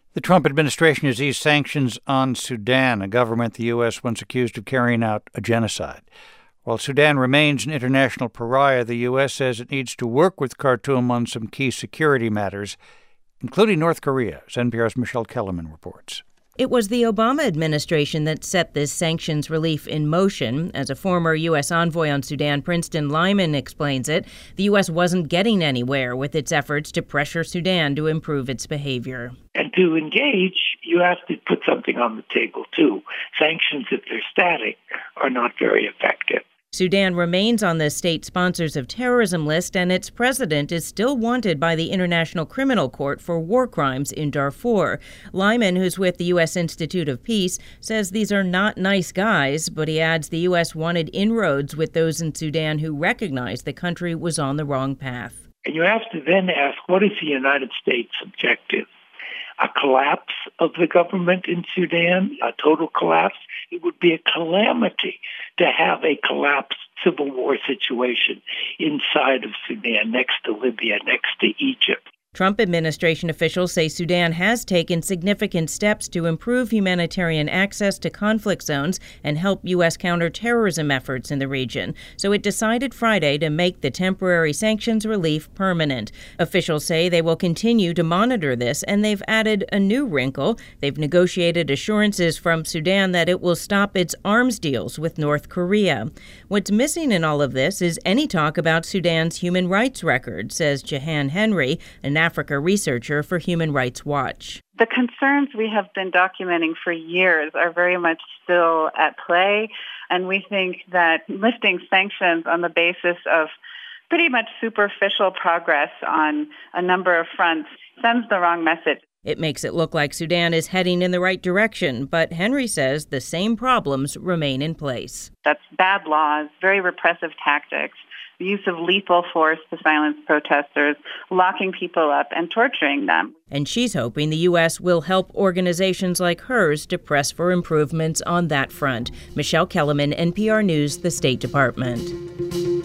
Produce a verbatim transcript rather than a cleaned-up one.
The Trump administration has eased sanctions on Sudan, a government the U S once accused of carrying out a genocide. While Sudan remains an international pariah, the U S says it needs to work with Khartoum on some key security matters, including North Korea, as N P R's Michelle Kellerman reports. It was the Obama administration that set this sanctions relief in motion. As a former U S envoy on Sudan, Princeton Lyman explains it, the U S wasn't getting anywhere with its efforts to pressure Sudan to improve its behavior. And to engage, you have to put something on the table, too. Sanctions, if they're static, are not very effective. Sudan remains on the state sponsors of terrorism list, and its president is still wanted by the International Criminal Court for war crimes in Darfur. Lyman, who's with the U S Institute of Peace, says these are not nice guys, but he adds the U S wanted inroads with those in Sudan who recognized the country was on the wrong path. And you have to then ask, what is the United States' objective? A collapse of the government in Sudan, a total collapse? It would be a calamity to have a collapsed civil war situation inside of Sudan, next to Libya, next to Egypt. Trump administration officials say Sudan has taken significant steps to improve humanitarian access to conflict zones and help U S counterterrorism efforts in the region. So it decided Friday to make the temporary sanctions relief permanent. Officials say they will continue to monitor this, and they've added a new wrinkle. They've negotiated assurances from Sudan that it will stop its arms deals with North Korea. What's missing in all of this is any talk about Sudan's human rights record, says Jahan Henry, an Africa researcher for Human Rights Watch. The concerns we have been documenting for years are very much still at play, and we think that lifting sanctions on the basis of pretty much superficial progress on a number of fronts sends the wrong message. It makes it look like Sudan is heading in the right direction, but Henry says the same problems remain in place. That's bad laws, very repressive tactics, the use of lethal force to silence protesters, locking people up and torturing them. And she's hoping the U S will help organizations like hers to press for improvements on that front. Michelle Kellerman, N P R News, the State Department.